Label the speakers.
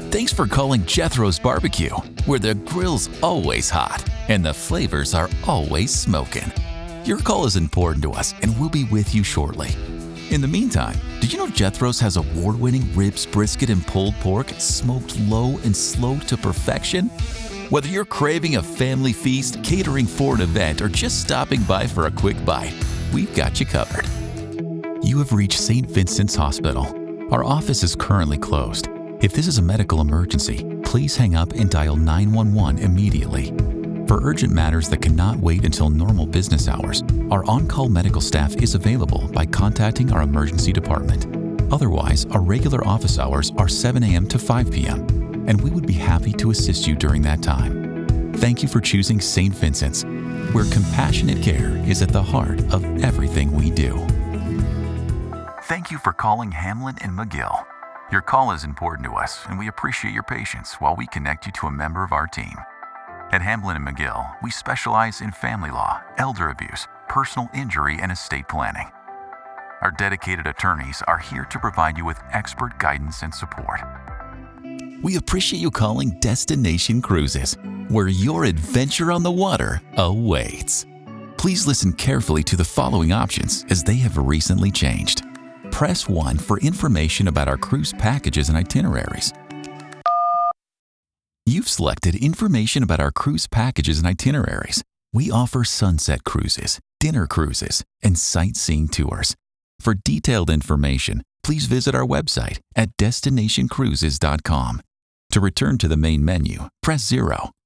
Speaker 1: Thanks for calling Jethro's Barbecue, where the grill's always hot and the flavors are always smoking. Your call is important to us, and we'll be with you shortly. In the meantime, did you know Jethro's has award-winning ribs, brisket, and pulled pork smoked low and slow to perfection? Whether you're craving a family feast, catering for an event, or just stopping by for a quick bite, we've got you covered. You have reached St. Vincent's Hospital. Our office is currently closed. If this is a medical emergency, please hang up and dial 911 immediately. For urgent matters that cannot wait until normal business hours, our on-call medical staff is available by contacting our emergency department. Otherwise, our regular office hours are 7 a.m. to 5 p.m., and we would be happy to assist you during that time. Thank you for choosing St. Vincent's, where compassionate care is at the heart of everything we do. Thank you for calling Hamlin and McGill. Your call is important to us, and we appreciate your patience while we connect you to a member of our team. At Hamlin and McGill, we specialize in family law, elder abuse, personal injury, and estate planning. Our dedicated attorneys are here to provide you with expert guidance and support. We appreciate you calling Destination Cruises, where your adventure on the water awaits. Please listen carefully to the following options as they have recently changed. Press 1 for information about our cruise packages and itineraries. You've selected information about our cruise packages and itineraries. We offer sunset cruises, dinner cruises, and sightseeing tours. For detailed information, please visit our website at destinationcruises.com. To return to the main menu, press 0.